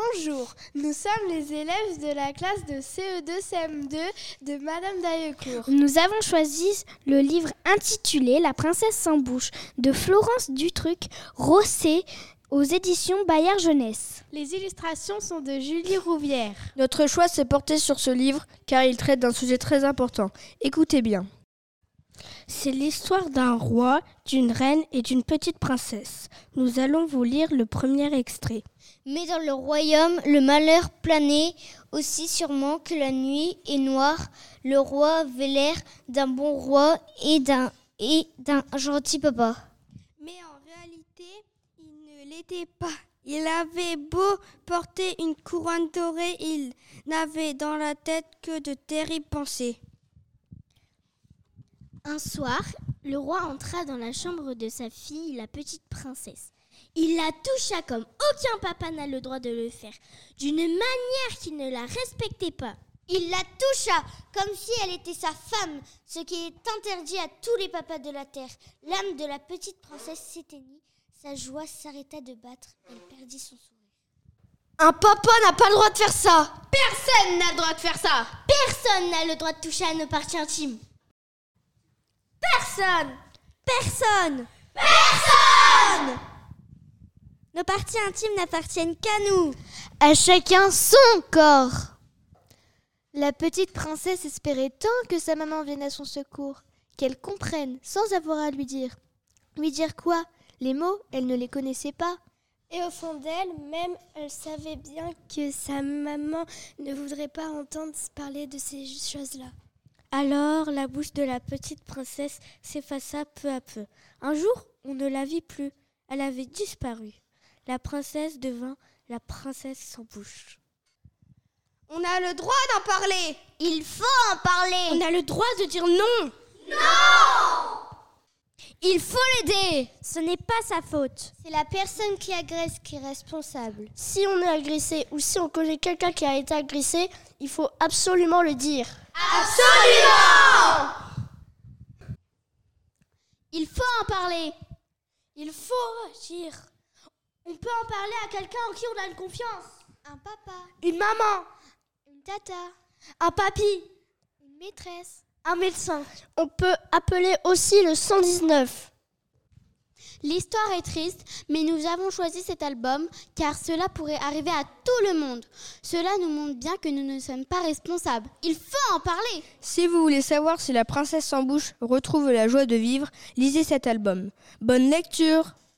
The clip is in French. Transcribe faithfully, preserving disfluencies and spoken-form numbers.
Bonjour, nous sommes les élèves de la classe de C E deux C M deux de Madame Daillecourt. Nous avons choisi le livre intitulé La princesse sans bouche de Florence Dutruc, Rosset, aux éditions Bayard Jeunesse. Les illustrations sont de Julie Rouvière. Notre choix s'est porté sur ce livre car il traite d'un sujet très important. Écoutez bien. C'est l'histoire d'un roi, d'une reine et d'une petite princesse. Nous allons vous lire le premier extrait. Mais dans le royaume, le malheur planait aussi sûrement que la nuit est noire. Le roi avait l'air d'un bon roi et d'un, et d'un gentil papa. Mais en réalité, il ne l'était pas. Il avait beau porter une couronne dorée, il n'avait dans la tête que de terribles pensées. Un soir, le roi entra dans la chambre de sa fille, la petite princesse. Il la toucha comme aucun papa n'a le droit de le faire, d'une manière qu'il ne la respectait pas. Il la toucha comme si elle était sa femme, ce qui est interdit à tous les papas de la terre. L'âme de la petite princesse s'éteignit, sa joie s'arrêta de battre, elle perdit son sourire. Un papa n'a pas le droit de faire ça. Personne n'a le droit de faire ça. Personne n'a le droit de toucher à nos parties intimes. Personne Personne Personne Nos parties intimes n'appartiennent qu'à nous. À chacun son corps. La petite princesse espérait tant que sa maman vienne à son secours, qu'elle comprenne sans avoir à lui dire. Lui dire quoi ? Les mots, elle ne les connaissait pas. Et au fond d'elle, même, elle savait bien que sa maman ne voudrait pas entendre parler de ces choses-là. Alors, la bouche de la petite princesse s'effaça peu à peu. Un jour, on ne la vit plus. Elle avait disparu. La princesse devint la princesse sans bouche. On a le droit d'en parler. Il faut en parler. On a le droit de dire non. Non. Il faut l'aider. Ce n'est pas sa faute. C'est la personne qui agresse qui est responsable. Si on est agressé ou si on connaît quelqu'un qui a été agressé, il faut absolument le dire. Absolument. Il faut en parler. Il faut agir. On peut en parler à quelqu'un en qui on a une confiance. Un papa. Une maman. Une tata. Un papy. Une maîtresse. Un médecin. On peut appeler aussi le cent dix-neuf. L'histoire est triste, mais nous avons choisi cet album car cela pourrait arriver à tout le monde. Cela nous montre bien que nous ne sommes pas responsables. Il faut en parler. Si vous voulez savoir si la princesse sans bouche retrouve la joie de vivre, lisez cet album. Bonne lecture!